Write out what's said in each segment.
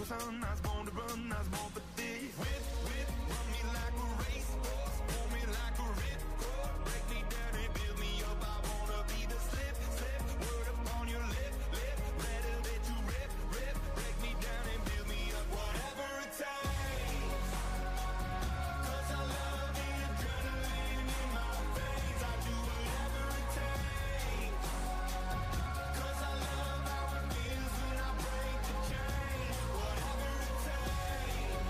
sun. I was born to run, I was born for this. Whip, whip, run me like a racehorse, pull me like a ripcord, break me down and build me up. I wanna be the slip, slip, word upon your lip, lip, better that you rip, rip, break me down and build me up. Whatever it takes, 'cause I love the adrenaline in my veins. I do whatever it takes, 'cause I love how it feels when I break the chain. Whatever it takes,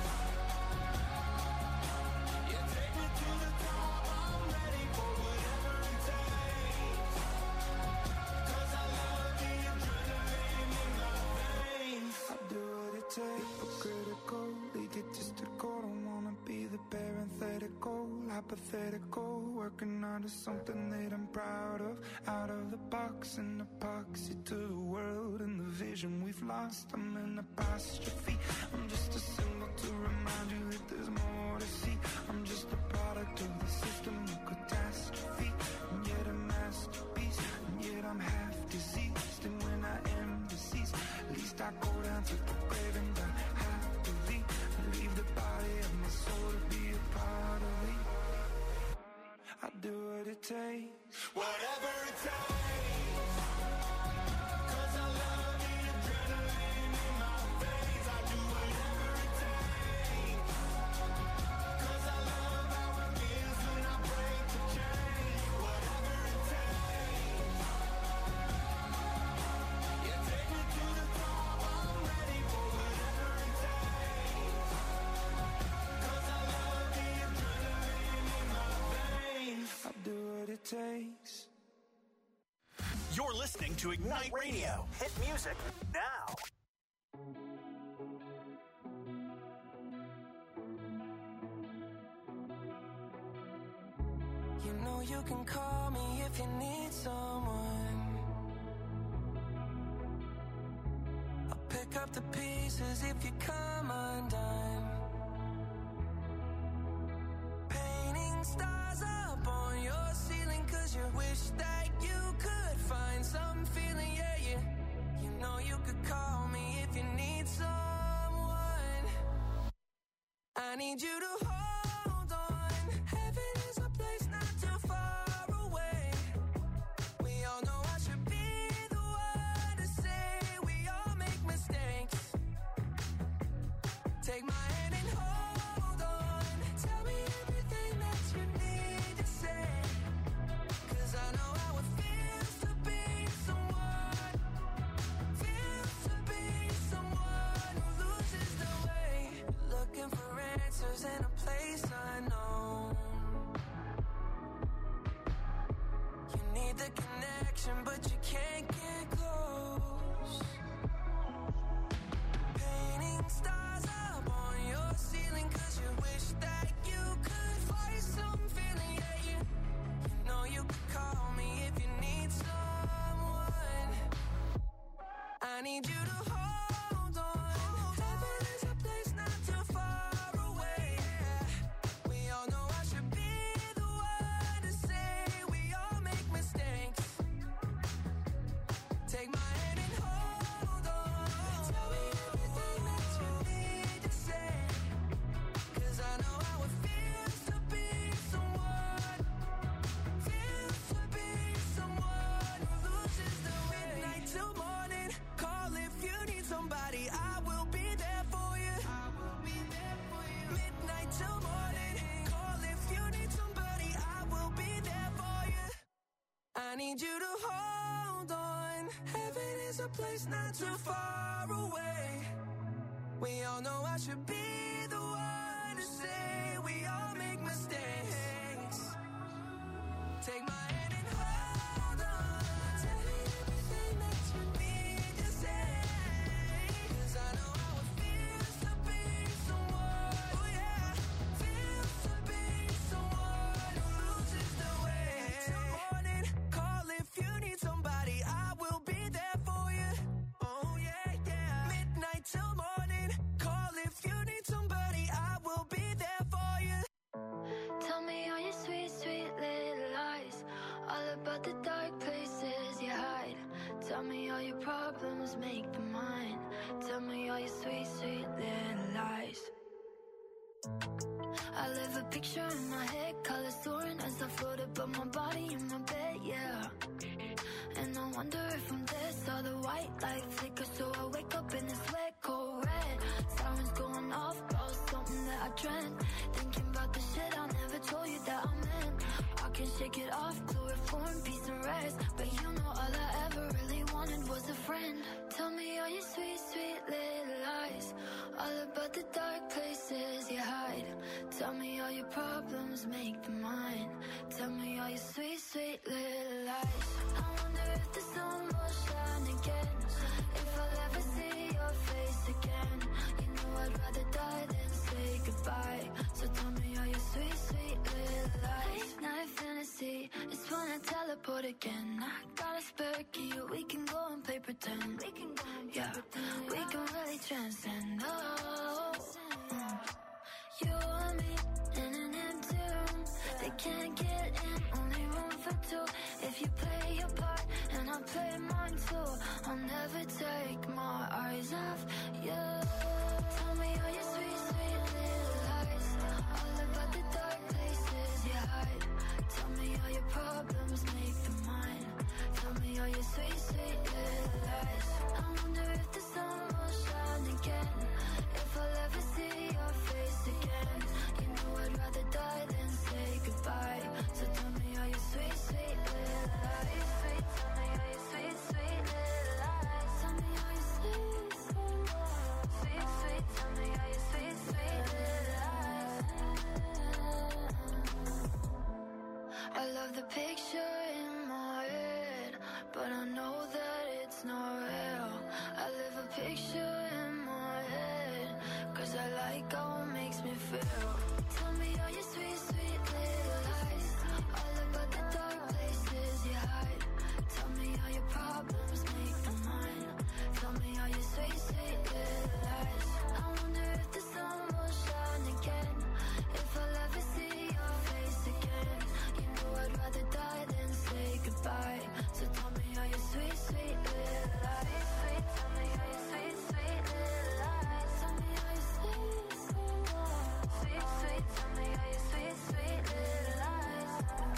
yeah, take me to the top. I'm ready for whatever it takes, 'cause I love the adrenaline in my veins. I do what it takes, but critical, egotistical. Don't wanna be the parenthetical, hypothetical, working onto something that I'm proud of. Out of the box, an epoxy to the world and the vision we've lost. I'm an apostrophe, I'm just a symbol to remind you that there's more to see. I'm just a product of the system of catastrophe, and yet a masterpiece, and yet I'm half diseased. And when I am deceased, at least I go down to the grave and die happily, and leave the body of my soul to be a part of it. I do what it takes, whatever it takes, 'cause I love the adrenaline in my veins. I do whatever it takes, 'cause I love how it feels when I break the chain. Whatever it takes, yeah, take me to the top. I'm ready for whatever it takes, 'cause I love the adrenaline in my veins. I do what it takes. You're listening to Ignite Radio. Hit music now. You know you can call me if you need someone. I'll pick up the pieces if you come undone. Painting stars up on your ceiling 'cause you wish that you could find some feeling, yeah, yeah. You know you could call me if you need someone. I need you to hold on. Heaven is a place not too far away. We all know I should be the one to say we all make mistakes. Take my hand and hold on. Tell me everything that you need to say, 'cause I know how it feels to be someone, feels to be someone who loses the way. Looking for answers in a place unknown. You need the connection, but you can't get close. Painting stars up on your ceiling 'cause you wish that you could find some feeling, yeah, yeah. You know you could call me if you need someone. I need you to hold on. Heaven is a place not too far away. We all know I should be the one to say we all make mistakes. Take my hand and hold on. Tell me everything that you need to say, 'cause I know how it feels to be someone, feels to be someone who loses the way. Midnight till morning, call if you need somebody. I will be there for you. I will be there for you. Midnight till morning, call if you need somebody. I will be there for you. I need you to hold on. Heaven is a place not too far away. We all know I should be the one to say we all make mistakes. Take my hand and hold on. Tell me everything that you need to say, 'cause I know how it feels to be someone, oh yeah, feels to be someone who loses the way. Till morning, call if you need somebody. I will be there for you, oh yeah, yeah. Midnight till morning, call if you need somebody. I will be there for you. Tell me all your sweet, sweet little lies, all about I live a picture in my head, colors soaring as I float above my body in my bed, yeah. And I wonder if I'm dead, saw the white light flicker, so I wake up in this wet, cold red. Sirens going off, about something that I dreamt. Thinking about the shit I never told you that I meant. I can shake it off, chloroform, peace and rest. But you know all I ever really wanted was a friend. Tell me all your sweet, sweet little lies, all about the dark places you hide. Tell me all your problems, make them mine. Tell me all your sweet, sweet little lies. I wonder if the sun will shine again, if I'll ever see your face again. You know I'd rather die than say goodbye. So tell me all your sweet, sweet little lies. Late night fantasy, it's when I teleport again. I got a spare key, we can go and play pretend. We can go and play pretend. We can really transcend. Oh, you and me in an empty room. They can't get in, only room for two. If you play your part and I play mine too, I'll never take my eyes off you. Tell me all your sweet, sweet little lies, all about the dark places you hide. Tell me all your problems, make them mine. Tell me all your sweet, sweet little lies. I wonder if the sun will shine again, if I'll ever see your face again. You know I'd rather die than say goodbye. So tell me all your sweet, sweet little lies. Sweet, tell me all your sweet, sweet little lies. Tell me all your sweet, sweet, sweet, sweet. Tell me all your sweet, sweet little lies. I love the picture in my head, but I know that it's not real. I live a picture in my head, 'cause I like how it makes me feel. Tell me all your sweet, sweet little lies, all about the dark places you hide. Tell me all your problems, make them mine. Tell me all your sweet, sweet little lies. I wonder if the sun will shine again, if I'll ever see your face again. You know I'd rather die than say goodbye. So tell me all your sweet, sweet little lies. Sweet, tell me all your sweet, sweet little lies. Tell me all your sweet, sweet, sweet, tell me all your sweet, sweet little lies.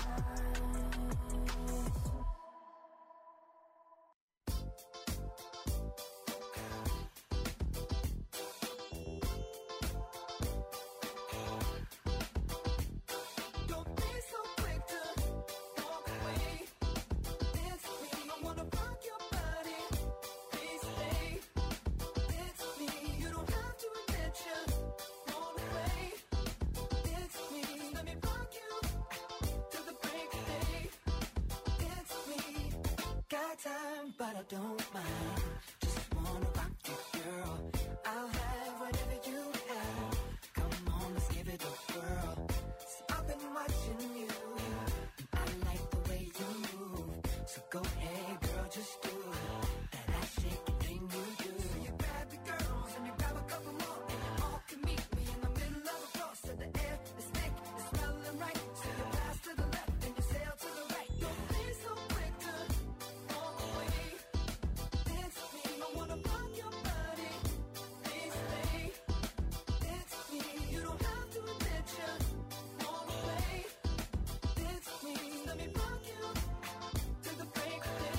Don't be so quick to walk away. It's me, I wanna rock your body. Please stay. It's me, you don't have to admit you're on the way. It's me, let me rock you till the break of day. It's me, got time but I don't mind. Just wanna rock you, girl. I'll have whatever you have. Come on, let's give it a whirl. See, I've been watching you, I like the way you move. So go ahead, girl, just do that ass shaking thing you do. You grab the girls and you grab a couple more, and you all can meet me in the middle of the floor. So the air is thick, it's smelling right. So you pass to the left and you sail to the right. Don't be so quick to walk away. It's me, I wanna rock your body. Please stay. It's me, you don't have to admit you're on the way. It's me, let me rock you till the break of day.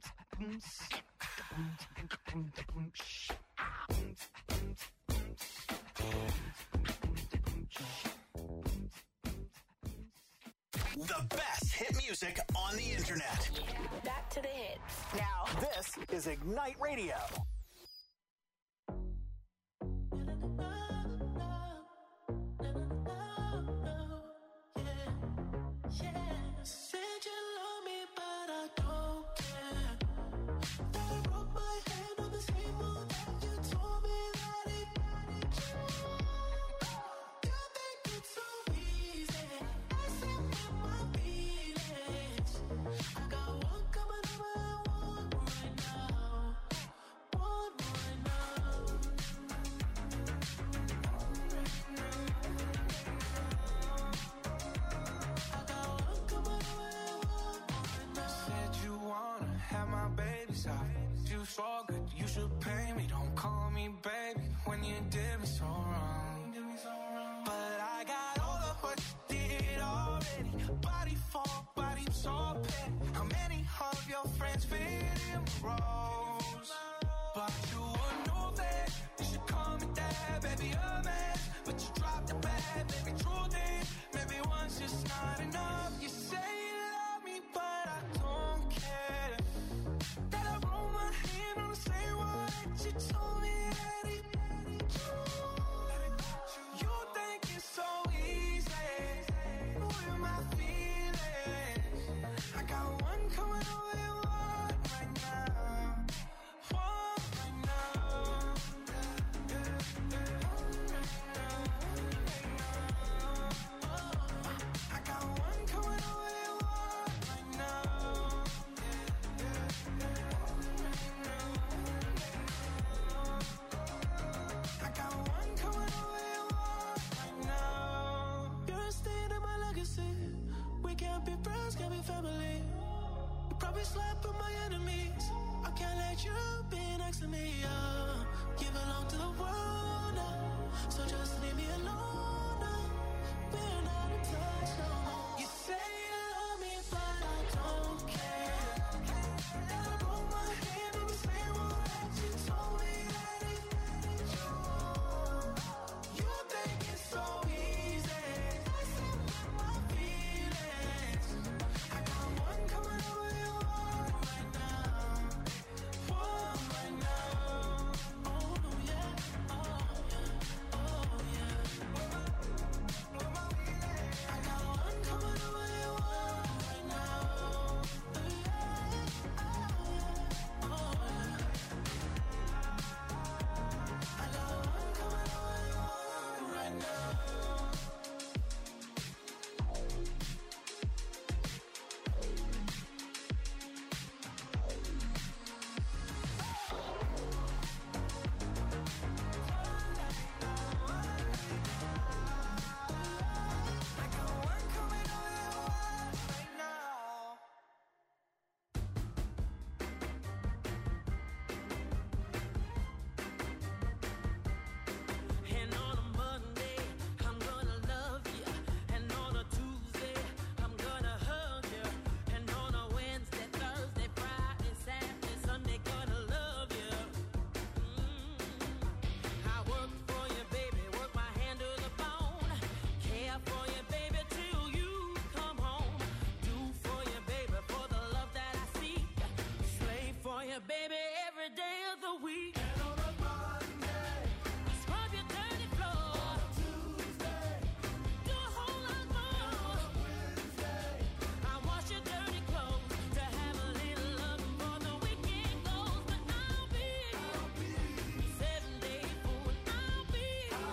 The best hit music on the internet. Back to the hits. Now, this is Ignite Radio. Said you love me, but I don't care. That I broke my hand on the table, and you told me that it you think it's so easy. Messing with my feelings. I got one coming over and one right now. One right now. Said you wanna have my babies out. You so good, you should pay me. Don't call me baby when you did me so wrong. But I got all of what you did already. Body for body, so petty. How many of your friends fit in the roles? But you would know that you should call me dad, baby, a man. But you dropped the bag, baby, truth is, maybe one's just not enough. You say you love me, but I don't care. That I roll my hand on the same one that you told me that it you think it's so easy. With my feelings, I got one coming over and one right now. One right now. I got one coming over and one right now. I got one coming over and one right now. You're a stain in my legacy. We can't be friends, can't be family. You probably slept with my enemies. I can't let you be next to me. You belong to the world now, so just leave me alone now. We're not in touch no more. You say you love me, but I don't care. And I broke my hand on the same one that you told me that it you think it's so easy. Messing with my feelings. I got one coming over and one right now. One right now. Oh yeah, oh yeah, oh yeah. I got one coming over and one right now. Oh yeah, oh yeah. I got one coming over and one right now. I got one coming over and one right now. And on a Monday, I'm gonna love you. And on a Tuesday, I'm gonna hug you. And on a Wednesday, Thursday, Friday, Saturday, Sunday, gonna love you. I work for you, baby, work my hand to the bone. Care for you, baby, till you come home. Do for you, baby, for the love that I seek. Slave for you, baby, every day of the week. And on a Monday, Scrub your dirty floor. Tuesday, Do a whole lot more. Wednesday, I wash your dirty clothes to have a little love before the weekend goes. But I'll be 7-day fool. I'll be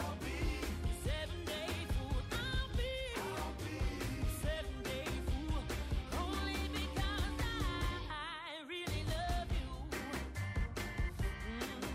7-day fool. I'll be 7-day fool. Only because I really love you.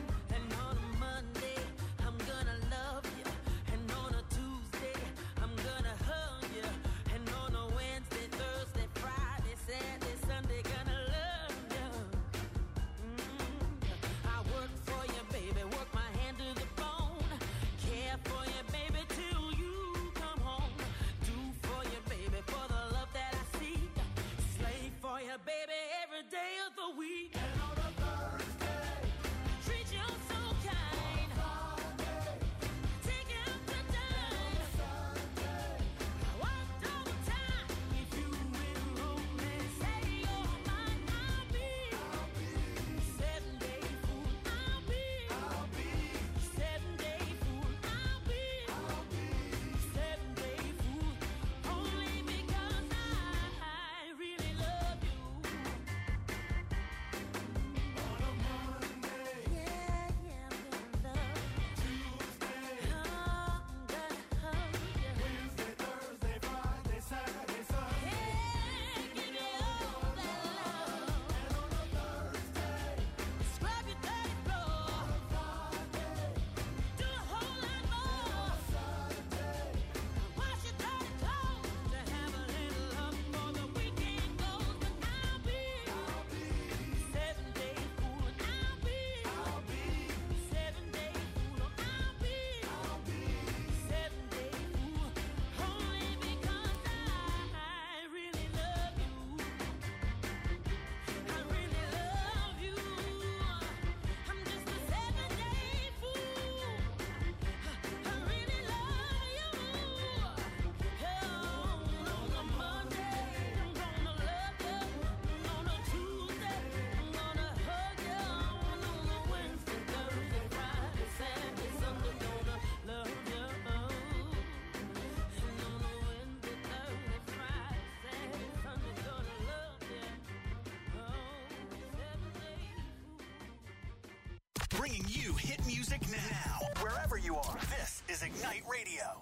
bringing you hit music now. Wherever you are, this is Ignite Radio.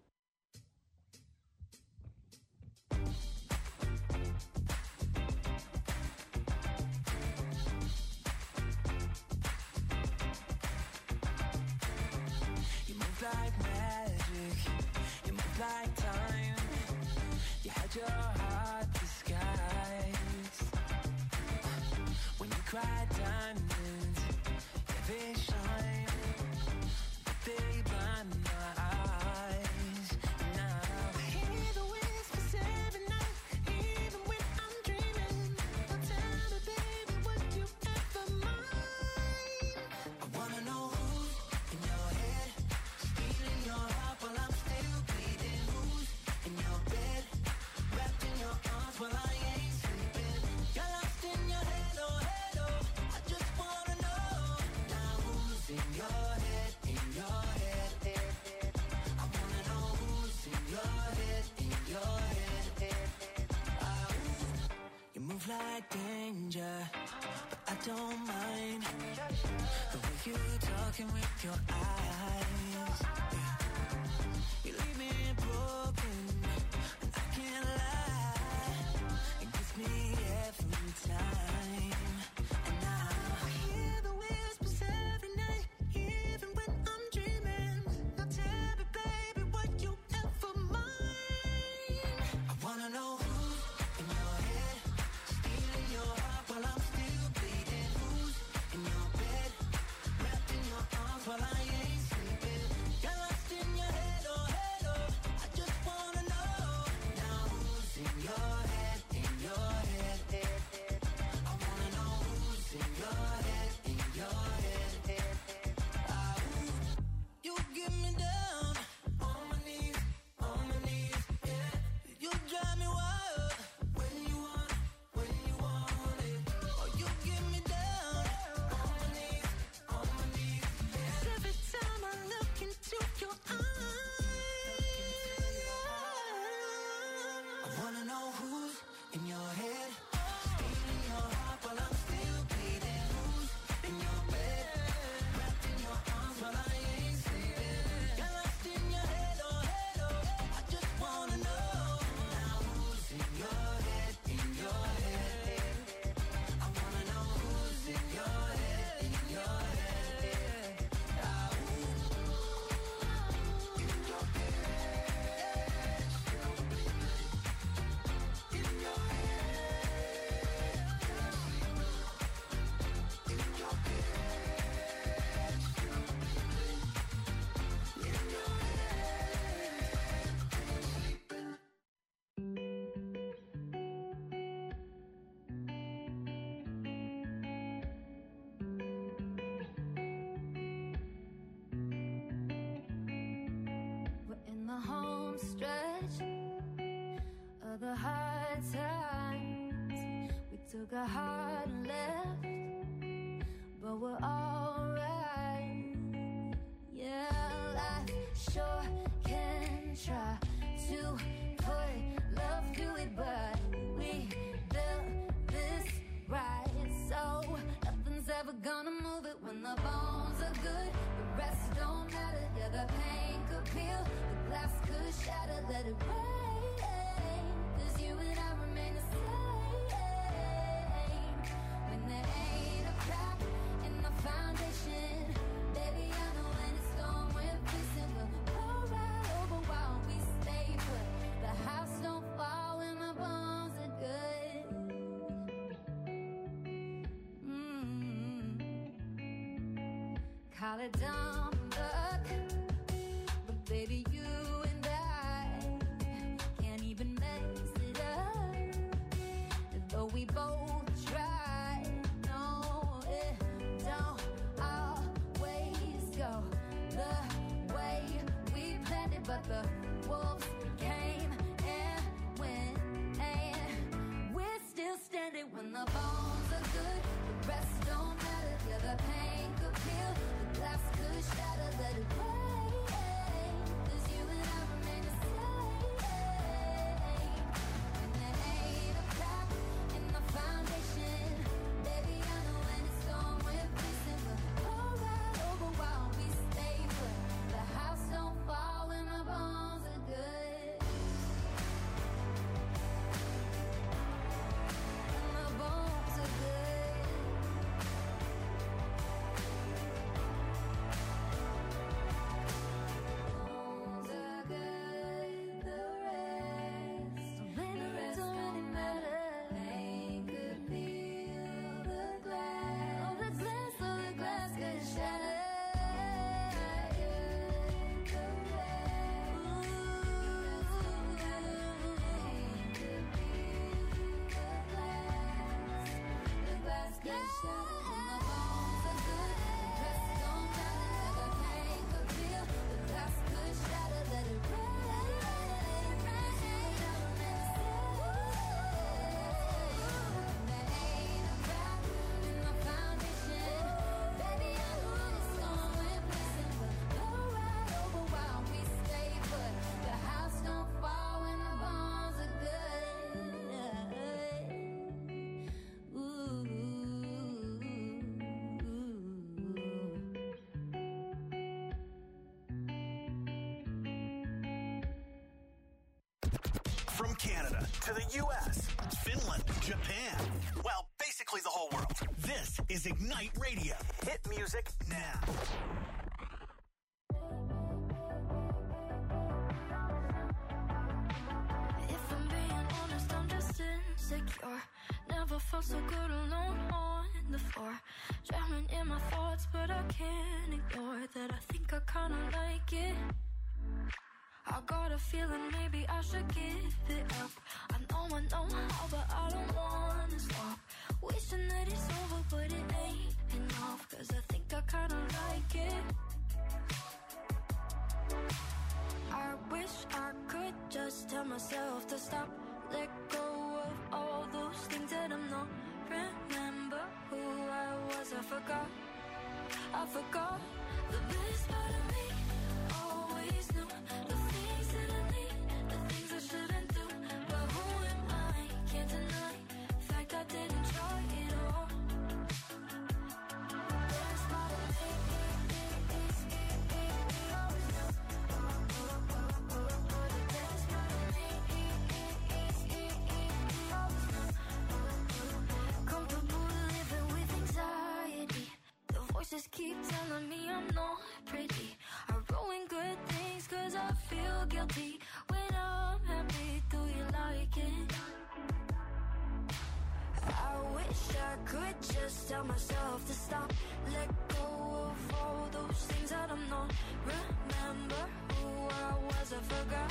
You move like magic, you move like time. You had your heart disguised. When you cry diamonds, yeah, they shine, but they blind my eyes. Now I hear the whispers every night, even when I'm dreaming. Now tell me, baby, would you ever mind? I wanna know who's in your head, stealing your heart while I'm still bleeding. Who's in your bed, wrapped in your arms while I ain't sleeping. You're lost in your head, oh, head, oh. I just wanna know now who's in your head, in your head, head, head. I wanna know who's in your head, in your head, head, head. You move like danger, but I don't mind the way you talking with your eyes. Yeah. You leave me broken, and I can't lie. It gets me every time. And now I hear the whispers every night, even when I'm dreaming. Now tell me, baby, would you ever mind? I wanna know who's in your head, stealing your heart while I'm still bleeding. Who's in your bed, wrapped in your arms while I ain't sleeping. You're lost in your head, oh, head, oh. I just wanna know now who's in your head, in your head, head, head. I wanna know who's in your head, in your head, head, head. You get me down on my knees, yeah. You drive me wild when you want it. Oh, you get me down on my knees, yeah. Every time I look into your eyes, I wanna know who's in your head, stealing your heart while I'm still bleeding. Who's in your bed, wrapped in your arms while I ain't sleeping. You're lost in your head, oh, head, oh. I just wanna know now who's in your head, in your head, head, head. I wanna know who's in your head, in your head, head. We're in the home stretch of the hard times. We took a hard left, but we're alright. Yeah, life sure can try to put love through it, but we built this right, so nothing's ever gonna move it. When the bones are good, the rest don't matter. Yeah, the pain could peel, the glass could shatter. Let it rain, 'cause you and I remain the same. When there ain't a crack in the foundation, baby, I know when it's storm we're facing, we'll blow right over while we stay put. The house don't fall when the bones are good. Call it dumb luck, but baby, you and I can't even mess it up. Though we both try, no, it don't always go the way we planned it. But the wolves came and went, and we're still standing. When the bones are good, the rest don't matter. Yeah, the pain could peel, the glass could shatter. Let it rain, 'cause you and U.S., Finland, Japan. Well, basically the whole world. This is Ignite Radio. Hit music now. If I'm being honest, I'm just insecure. Never felt so good alone on the floor. Drowning in my thoughts, but I can't ignore that I think I kinda like it. I got a feeling maybe I should give it up. I know how, but I don't wanna stop. Wishing that it's over, but it ain't enough. Cause I think I kinda like it. I wish I could just tell myself to stop. Let go of all those things that I'm not. Remember who I was, I forgot the best part of me. Always knew the things that I need, the things I shouldn't do. But who am I? Can't deny the fact I didn't try it all. The best part of me is always knew. The best part of me is always knew. Comfortable living with anxiety. The voices keep telling me I'm not pretty. I ruin good things cause I feel guilty. When I'm happy, do you like it? I wish I could just tell myself to stop. Let go of all those things that I'm not. Remember who I was, I forgot.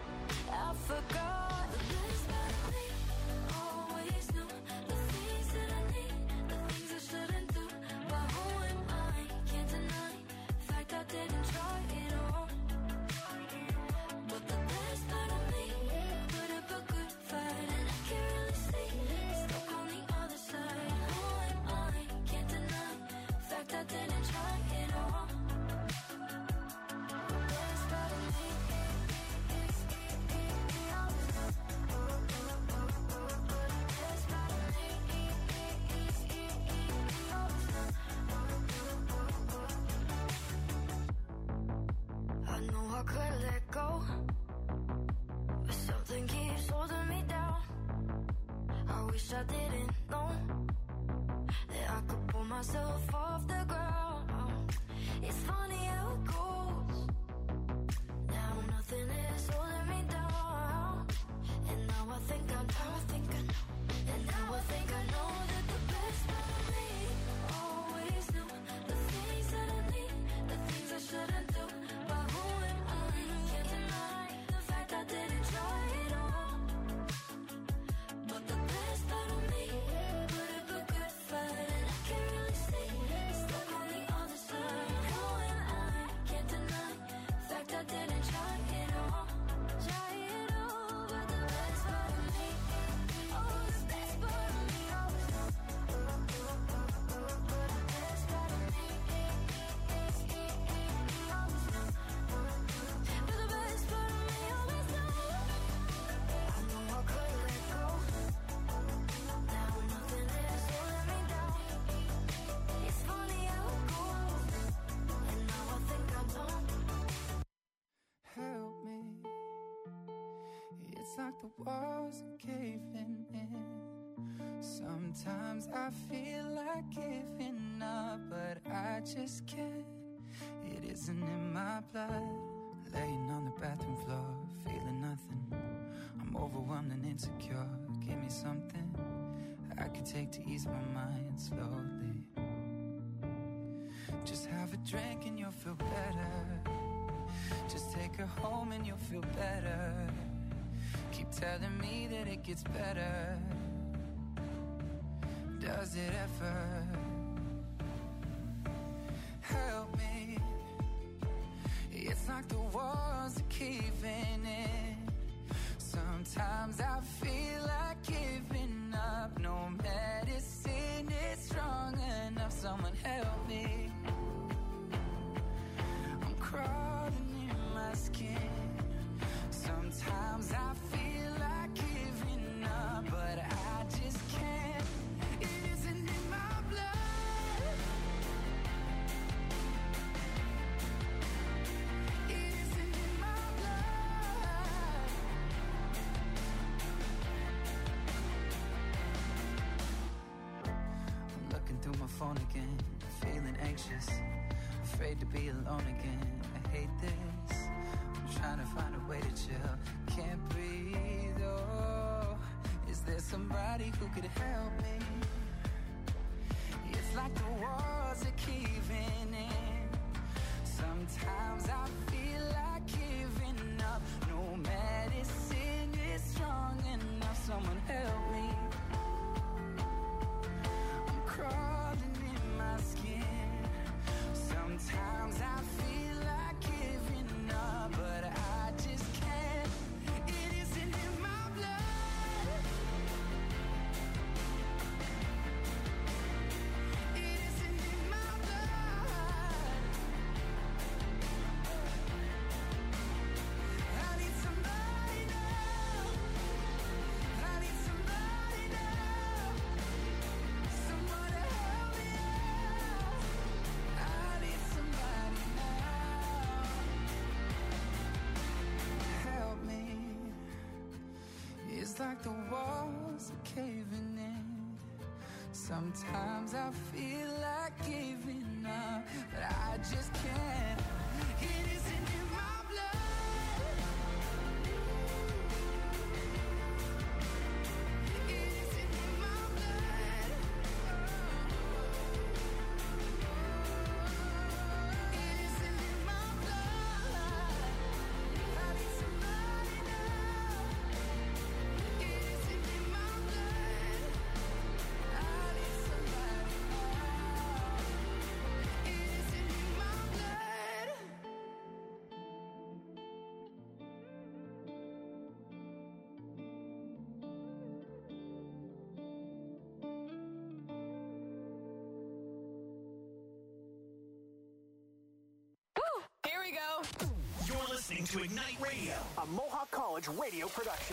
The best part of me. Always knew the things that I need, the things I shouldn't do. But who am I? Can't deny the fact I didn't try it all. But the best part of me put up a good fight, and I can't really see stuck on the other side. Who am I? Can't deny the fact I didn't try it all. The best part of me is always knew. The best part of me is always knew. I know I could let go, but something keeps holding me down. I wish I didn't know that I could pull myself off the ground. It's funny how it goes. Now nothing is holding me down. And now I think I know. And now I think I know that the best part of me always knew the things that I need, the things I shouldn't do. But who am I? Can't deny the fact I didn't try it all. But the best part of me put up a good fight, and I can't really see stuck on the other side. Who am I? Can't deny the fact I didn't try it all. But the best part of me, oh, the best part of me always knew. But the best part of me always knew. But the best part of me always knew. I know I could let go. Now nothing is holding me down. It's funny how it goes. And now I think I don't. Help me. It's like the walls are caving in. Sometimes I feel like giving up, but I just can't. It isn't in my blood. Laying on the bathroom floor, feeling nothing. I'm overwhelmed and insecure. Give me something I could take to ease my mind slowly. Just have a drink and you'll feel better. Just take her home and you'll feel better. Keep telling me that it gets better. Does it ever? Help me. It's like the walls are caving in. Sometimes I feel like giving up. No medicine is strong enough. Someone help me. I'm crawling in my skin. Sometimes I feel like giving up, but I just can't. It isn't in my blood. It isn't in my blood. through my phone again, feeling anxious, afraid to be alone again. I hate this. I'm trying to find a way to chill. Can't breathe. Oh, is there somebody who could help me? It's like the walls are caving in. Sometimes I feel like giving up. No medicine is strong enough. Someone help me. I'm crawling in my skin. Sometimes I feel like giving up, but I just can't. It isn't in my blood. It isn't in my blood. I need somebody now. I need somebody now. Someone to help me out. I need somebody now. Help me. It's like the walls are caving in. Sometimes I feel like giving up, but I just can't. It isn't in my blood. It isn't in my blood. It isn't in my blood. I need somebody now. It isn't in my blood. I need somebody now. It isn't in my blood. Here we go. You're listening to Ignite Radio, a Mohawk College radio production.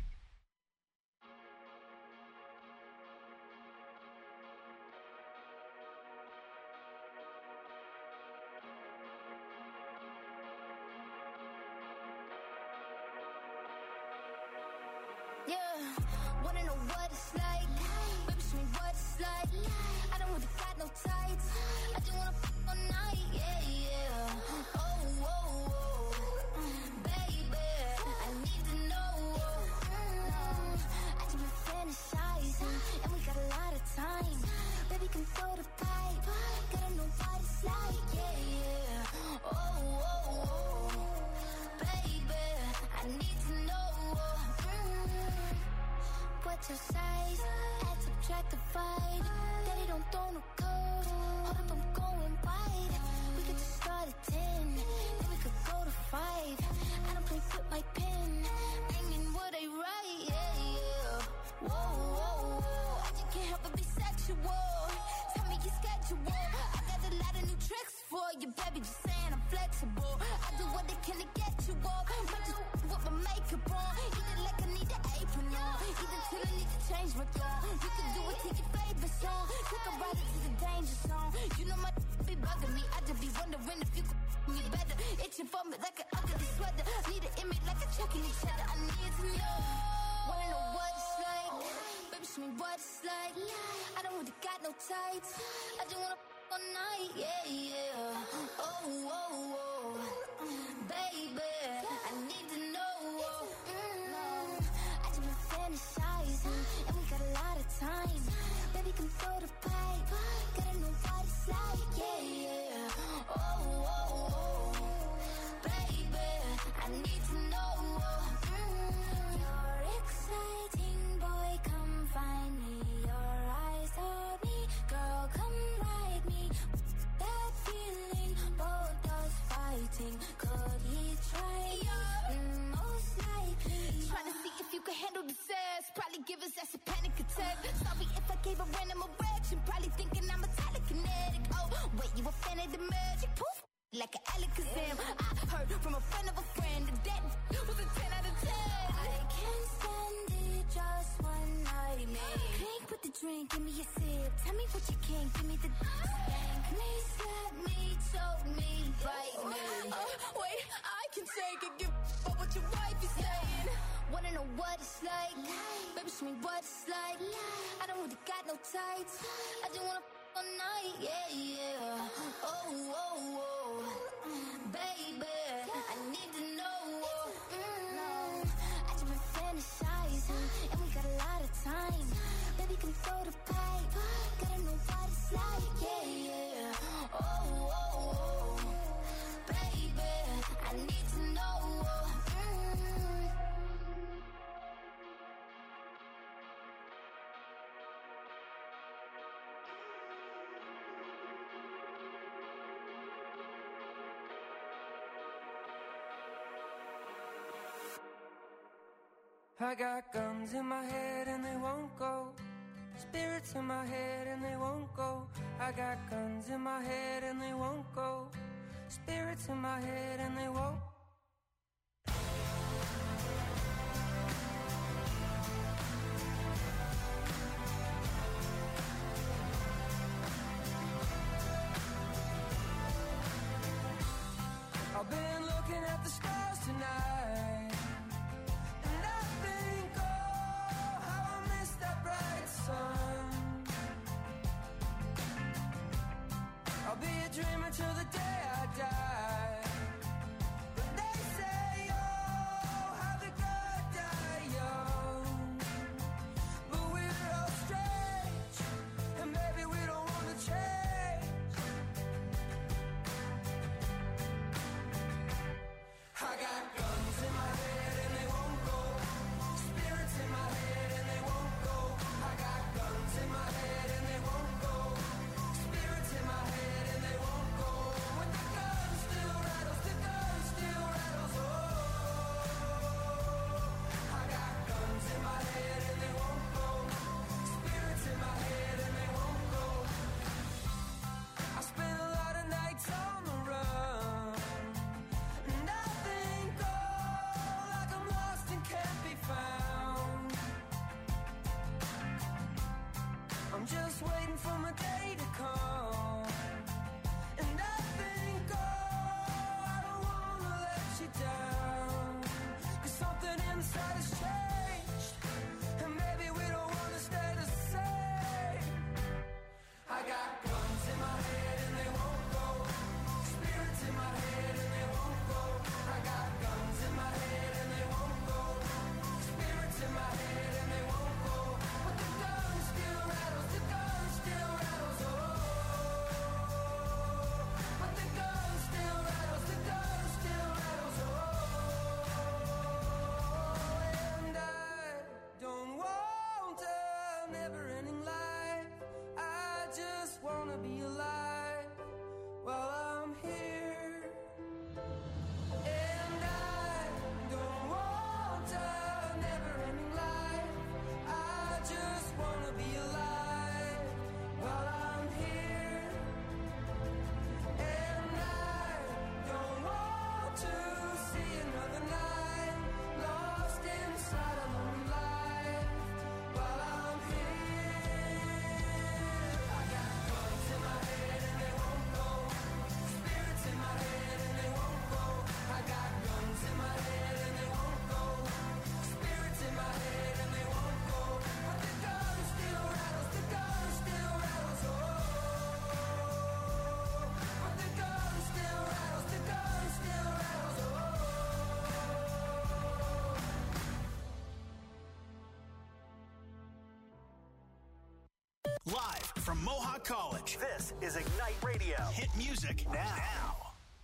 Yeah, wanna know what it's like? Baby, show me what it's like. I don't really got no tights. I just wanna f all night. Yeah, yeah. Oh, oh, oh. Baby, I need to know. I just been fantasizing, and we got a lot of time. Baby, come throw the pipe. Gotta know what it's like. Yeah, yeah. Oh, oh, oh. Baby, I need to know. What's your size? Add, subtract, divide. Daddy don't throw no code. Hold up, I'm going wide. We could just start at 10, then we could go to 5. I don't play with my pen. Aiming what I write, yeah, yeah. Whoa, whoa, whoa. I just can't help but be sexual. Tell me your schedule. I got a lot of new tricks for you, baby. Just saying I'm flexible. I do what I can to get you off. Might just with my makeup on. Eat it like I need an apron on. Either till I need to change my tone. You can do it to your favorite song. Take a ride into the danger zone. You know my be bugging me. I just be wondering if you could me better. Itching for me like an ugly sweater. Need an image like a checking each other. I need to know. Wanna know what it's like? Baby, show me what it's like. I don't really got no tights. I just wanna f all night. Yeah, yeah. Oh, oh, oh. Baby, I need to know. I just been fantasizing, and we got a lot of time. Baby, come throw the pipe. Gotta know what it's like. Yeah, yeah. Oh, oh, oh. Baby, I need to know. You're exciting, boy. Come find me. Your eyes on me, girl. Come ride me. That feeling, both us fighting. Could he try? Most likely. Trying to see if you can handle the sass. Probably give us that's a panic attack. Sorry if I gave a random erection. Probably thinking I'm a telekinetic. Oh, wait, you a fan of the magic? Poof, like an Alakazam. I heard from a friend of a friend that was a 10 out of 10. I can't stand it, just one night, man. Drink with the drink, give me a sip. Tell me what you can, give me the spank me, slap me, choke me, bite me. Wait, I can take it, give up what your wife is saying. Wanna know what it's like? Baby, show me what it's like. I don't really got no tights. I just wanna f all I got guns in my head and they won't go. Spirits in my head and they won't go. I got guns in my head and they won't go. Spirits in my head and they won't. I've been looking at the stars tonight, and I think, oh, how I miss that bright sun. I'll be a dreamer till the day I die. But they say, oh, how the good die young. But we're all strange, and maybe we don't want to change. I got guns in my head and they won't go. Spirits in my head and they won't go. I got guns in my head and they won't go. Spirits in my head and they won't go. When the gun still rattles, the gun still rattles. Oh, I got guns in my head and they won't go. Spirits in my head and they won't go. I spent a lot of nights on the run, and I think, oh, like I'm lost and can't be found. I'm just waiting for my day to come, and I think, oh, I don't wanna let you down, 'cause something inside has changed, and maybe we don't wanna stay the same. I got guns in my head and they won't go. Spirits in my head and they won't go. I got guns in my head and they won't go. Spirits in my head and they won't go. But the gun still rattles, the gun still rattles, oh. But the gun still rattles, the gun still rattles, oh. And I don't want a never-ending life. I just wanna be alive while I'm here. And I don't want a never-ending life. I just wanna be alive while I'm here. And I don't want to see another night lost inside a lonely life while I'm here. I got guns in my head and they won't go. Spirits in my head and they won't go. I got guns in my head and they won't go. Spirits in my head and they won't go. But the gun still rattles, the gun still rattles, oh. But the gun still rattles, the gun still rattles, oh. Live from Mohawk College, this is Ignite Radio. Hit music now.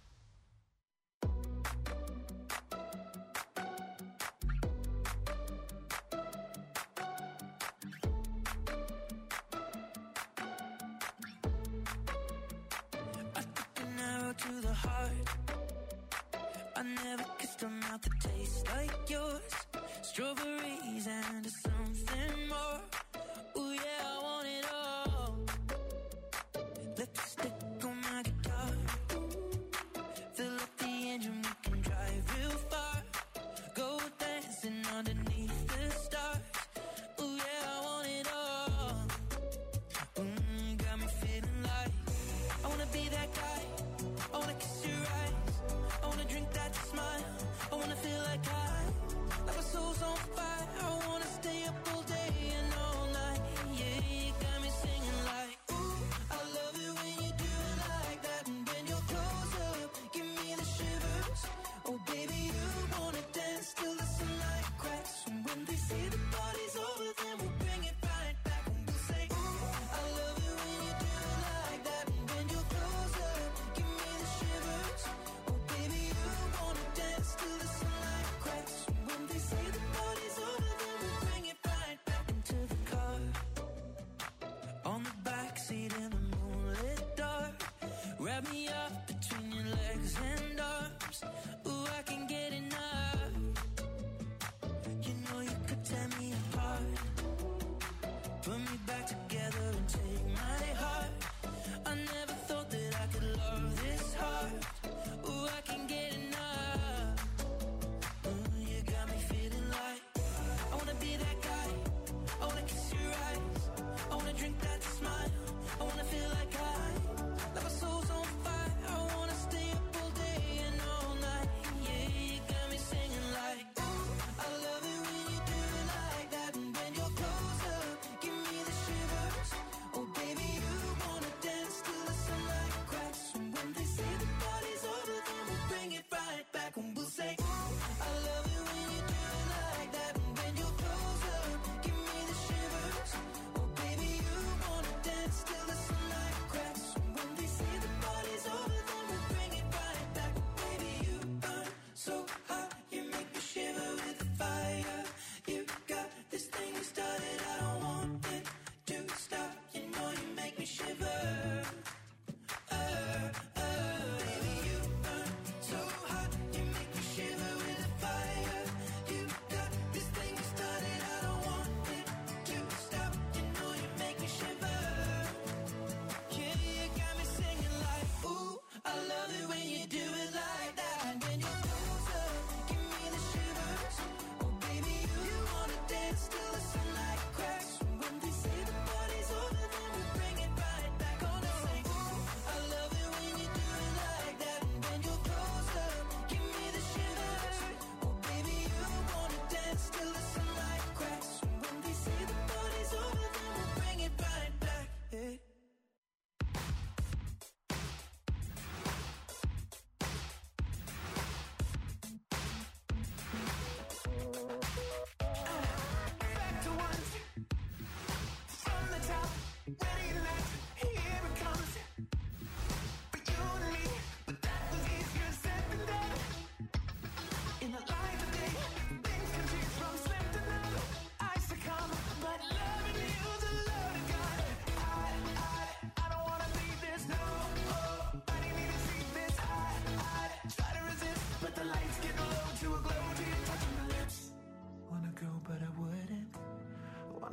I took an arrow to the heart. I never kissed a mouth that tastes like yours. Strawberries and something more. Ooh yeah, I want it all. Lipstick on my guitar. Fill up the engine, we can drive real far. Go dancing underneath the stars. Ooh yeah, I want it all. Got me feeling like I wanna be that guy. I wanna kiss your eyes. I wanna drink that smile. I wanna feel like like my soul's on fire. I wanna stay up all day and all night. Yeah, you got me singing like, ooh, I love it when you do it like that. And when you're close up, give me the shivers. Oh baby, you wanna dance till the sunlight cracks. And when they say the party's over, then we'll bring it right back. And we'll say, ooh, I love it when you do it like that. And when you're close up, give me the shivers. Oh baby, you wanna dance till the sunlight cracks. And when they say the party's over, then we'll bring it right back into the car. On the backseat in the moonlit dark. Wrap me up between your legs and arms. Ooh, I can get enough. You know you could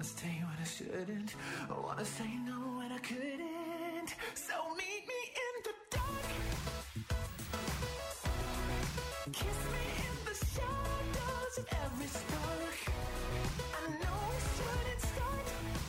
stay when I shouldn't. I wanna say no when I couldn't. So meet me in the dark. Kiss me in the shadows of every spark. I know we shouldn't start,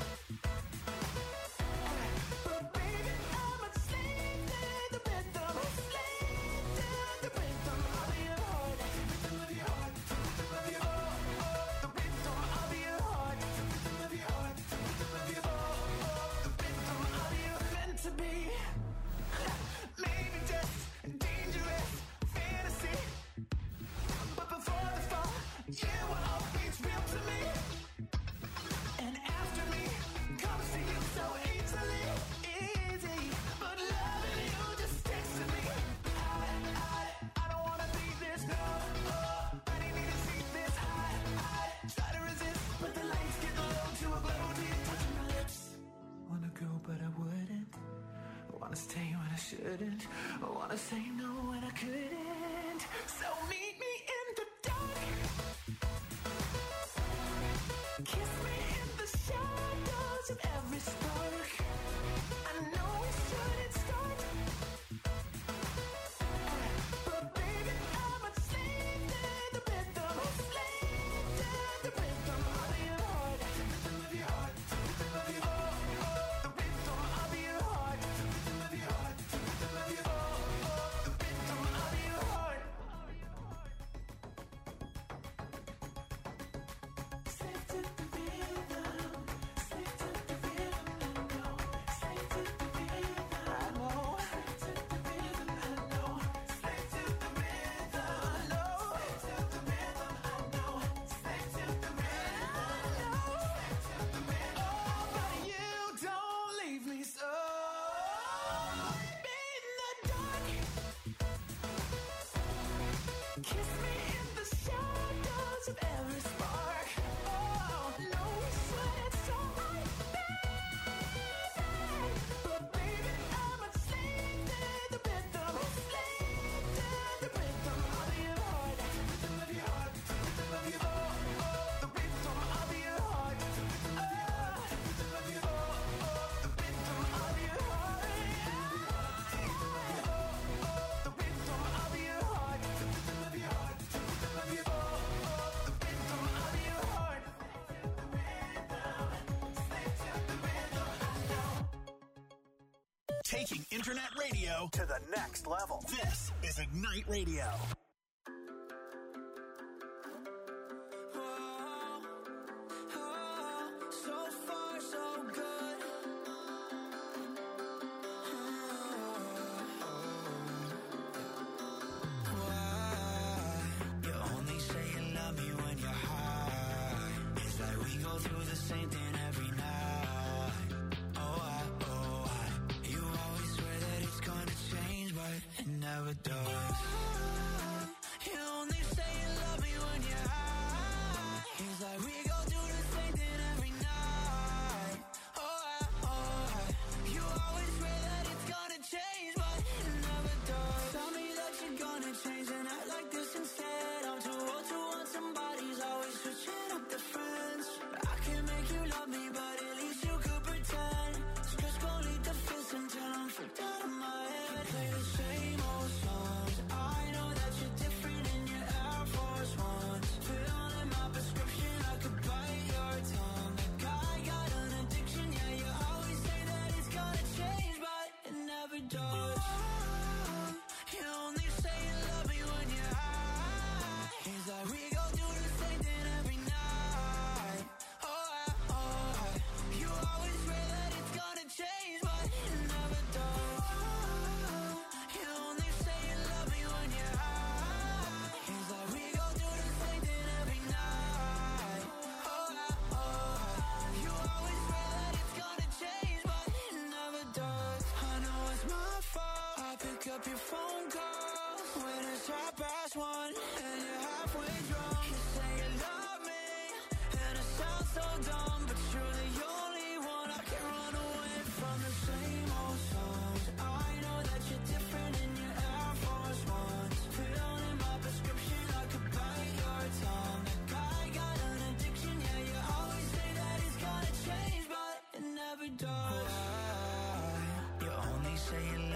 but baby I'm a slave to the rhythm. A slave to the rhythm of your heart. The rhythm of your heart. The rhythm of your heart. The rhythm of your heart. The rhythm of your heart. The rhythm of your heart. The rhythm of your meant to be. Maybe just dangerous fantasy, but before the fall, you were always real to me. And after me comes to you so easily, easy. But loving you just takes to me. I don't wanna be this, no. I didn't need to see this. I try to resist, but the lights get low to a glow. Do you touch my lips? Wanna go, but I wouldn't. Wanna stay when I shouldn't. I wanna say no when I couldn't. So meet me in the dark. Kiss me in the shadows of every spark. I know we shouldn't start, but baby I'm a slave to the rhythm. A slave to the rhythm of your heart. The rhythm of your heart. The rhythm of your heart. The rhythm of your heart. The rhythm of your heart. The rhythm of your heart. The rhythm of your heart. Slave to the rhythm. Slave to the rhythm. I know. Slave to the rhythm. I know. Slave to the rhythm. I know. Slave to the rhythm. I know. Slave to the rhythm. I know. Slave to the rhythm. I know. Slave to the rhythm. Oh, but you don't leave me so. In the dark. Kiss me in the shadows of every spark. Oh, no, we shouldn't start, but baby, I'm a slave to the rhythm. A slave to the rhythm of your heart. The rhythm of your heart. The rhythm of your heart. The rhythm of your heart. The rhythm of your heart. The rhythm of your heart. The rhythm of your heart. The rhythm of your heart. The rhythm of your heart. The rhythm of your heart. The rhythm of your heart. Slave to the rhythm. I know. Taking internet radio to the next level. This is Ignite Radio. So far, so good. Why? You only say you love me when you're high. It's like we go through the same thing every night. Oh, you always swear that it's gonna change, but it never does. You only say you love me when you're high. It's like we go through the same thing every night. Oh, you always swear that it's gonna change, but it never does. Tell me that you're gonna change and act like this instead. I'm too old to want somebody's always switching up the friends. I can make you love me, but at least you could pretend. Stress gon' lead to fist until I'm freaked out of my head. Play the same old songs. I know that you're different in your Air Force Ones. Filling my prescription, I could bite your tongue. Like I got an addiction, yeah, you always say that it's gonna change, but it never does. You only say you love me when you're high. It's like we go through the same thing every night. Oh, you always swear that it's gonna change, but it never does. You only say you love me when you're high. It's like we go through the same thing every night. Oh, you always swear that it's gonna change, but it never does. I know it's my fault. I pick up your phone call when it's 1:30 and you're halfway drunk. You say you love me, and it sounds so dumb, but you're the only one I can run away from. The same old songs. I know that you're different in your Air Force Ones. Filling my prescription, I could bite your tongue. Like I got an addiction, yeah, you always say that it's gonna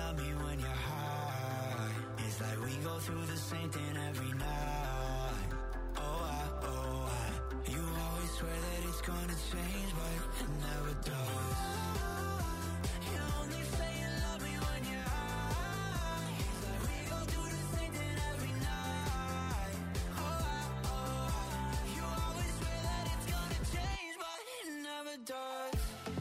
love me when you're high. It's like we go through the same thing every night. Oh, you always swear that it's gonna change, but it never does. You only say you love me when you're high. It's like we go through the same thing every night. Oh, you always swear that it's gonna change, but it never does.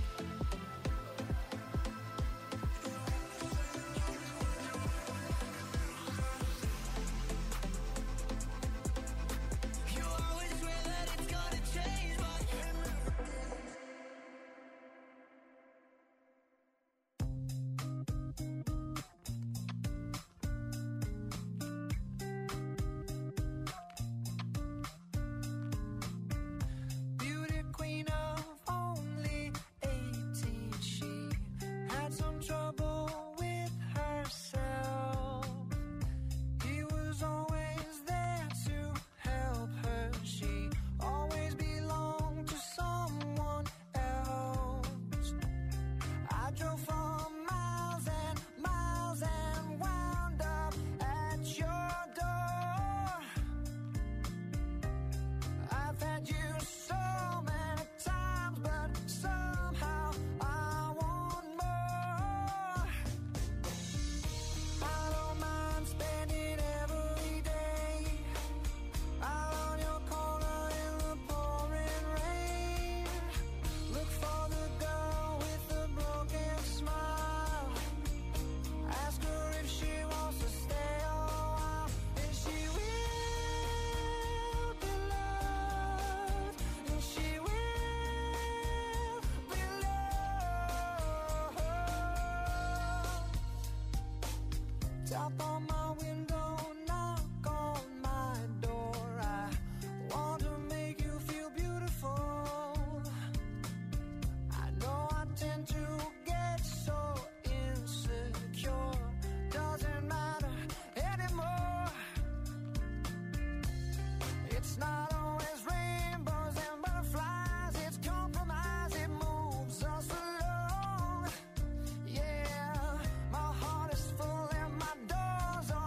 Tap on my window, knock on my door. I want to make you feel beautiful. I know I tend to get so insecure. Doesn't matter anymore. It's not always rainbows and butterflies. It's compromise, it moves us along. Yeah, my heart is full and my doors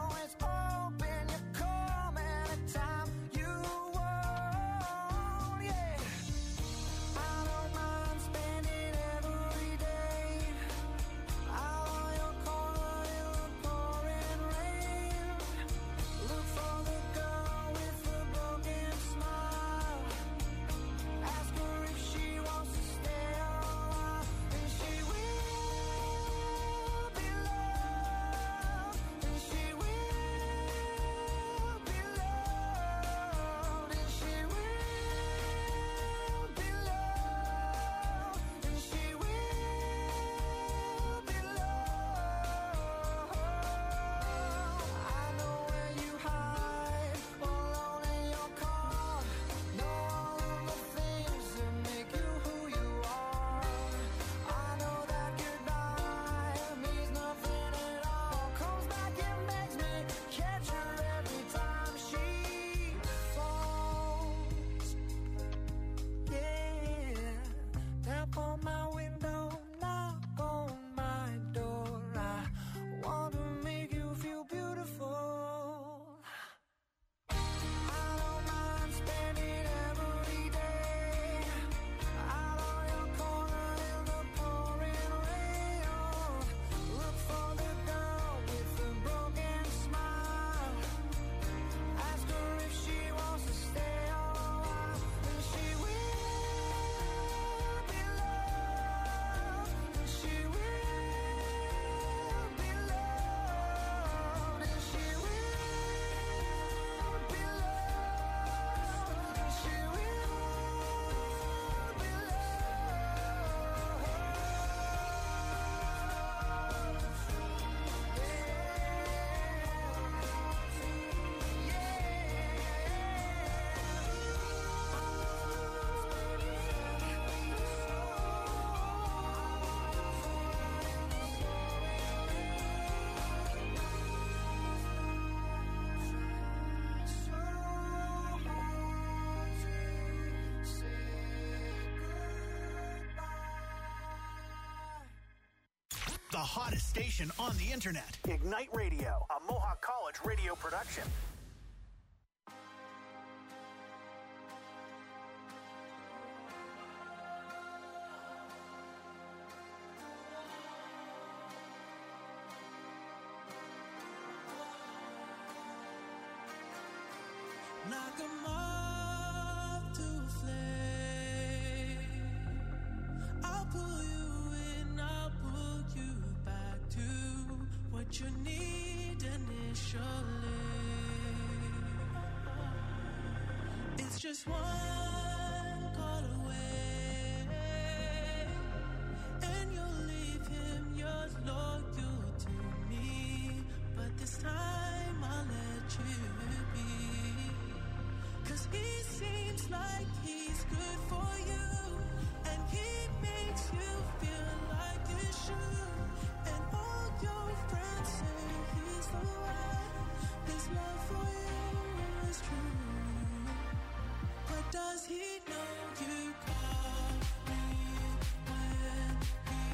The hottest station on the internet. Ignite Radio, a Mohawk College radio production. Like a moth to a flame, I'll pull you in, I'll pull you back to what you need initially. It's just one call away, and you'll leave him, you're loyal to me. But this time I'll let you be. 'Cause he seems like he's good for you, and he makes you feel like you should. And all your friends say he's the one. His love for you is true. But does he know you call me when he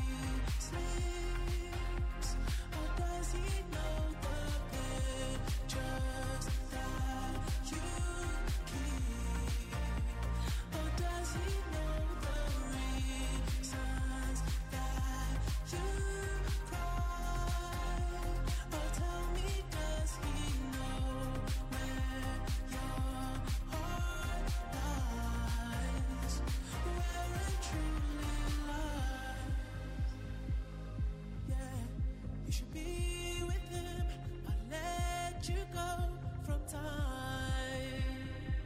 sleeps? Or does he know the pictures that you keep? Or does he know the reasons that you cry? Or tell me, does he know where your heart lies? Where it truly lies? Yeah, you should be with him. I'll let you go from time.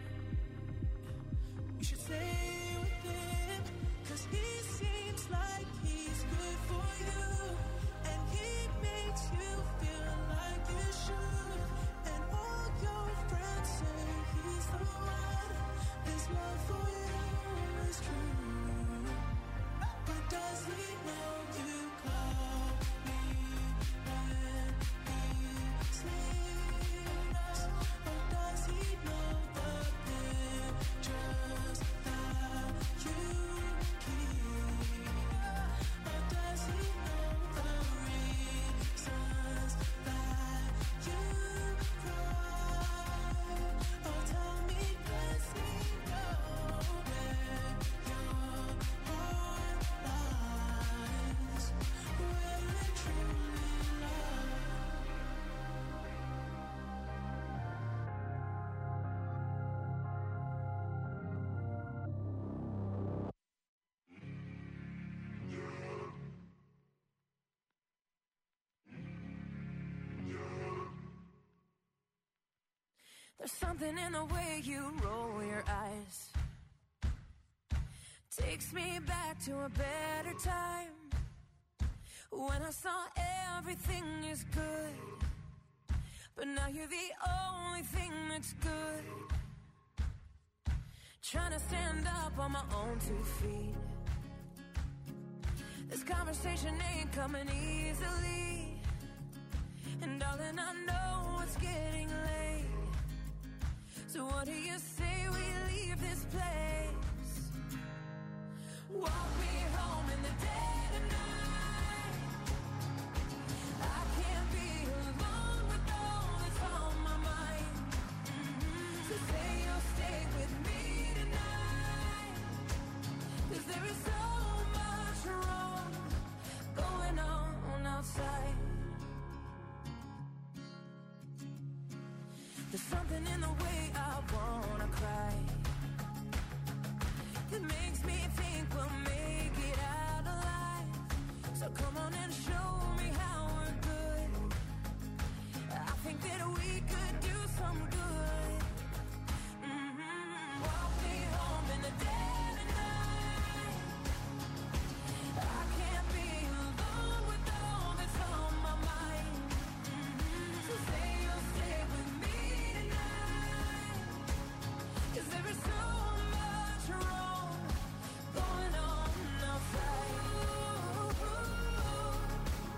You should stay with him, 'cause he seems like he's good for you, and he makes you feel like you should. And all your friends say he's the one. His love for you is true. But does he know you call me when he sleeps? Or does he know the pictures that you keep? Or does he know the reasons that you cry? Or tell me, does he know where your heart lies? Where it truly lies? There's something in the way you roll your eyes. Takes me back to a better time, when I saw everything is good. But now you're the only thing that's good. Trying to stand up on my own 2 feet. This conversation ain't coming easily, and darling, I know it's getting late. So what do you say we leave this place? Walk me home in the dead of night. I can't be alone with all that's on my mind. So say you'll stay with me tonight, 'cause there is so much wrong going on outside. There's something in the way I wanna cry. It makes me think we'll make it out alive. So come on and show me how we're good. I think that we could do some good. Walk me home in the dead of night. I can't be alone with all that's on my mind. So say you'll stay with me tonight, 'cause there is so much wrong going on outside.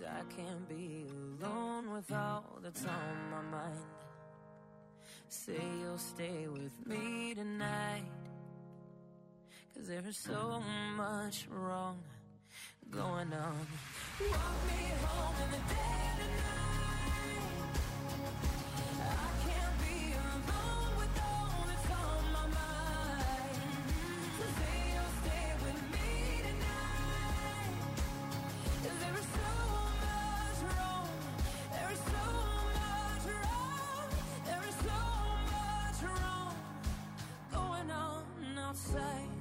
I can't be alone with all that's on my mind. Say you'll stay with me tonight, 'cause there's so much wrong going on. Walk me home in the dead of night. I can't be alone with all that's on my mind. So say you'll stay with me tonight, 'cause there is so much wrong. There is so much wrong. There is so much wrong going on outside.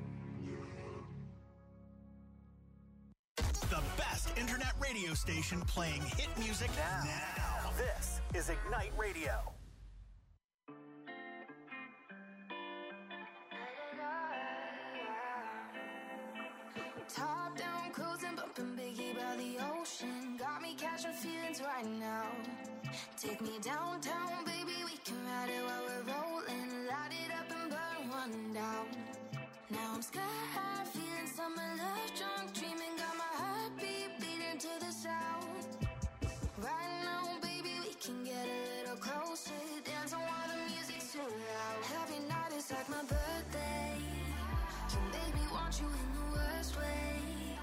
The best internet radio station playing hit music now. This is Ignite Radio. Top down, cruising, bumping Biggie by the ocean. Got me catching feelings right now. Take me downtown, baby, we can ride it while we're rolling. Light it up and burn one down. Now I'm sky high, feeling summer love.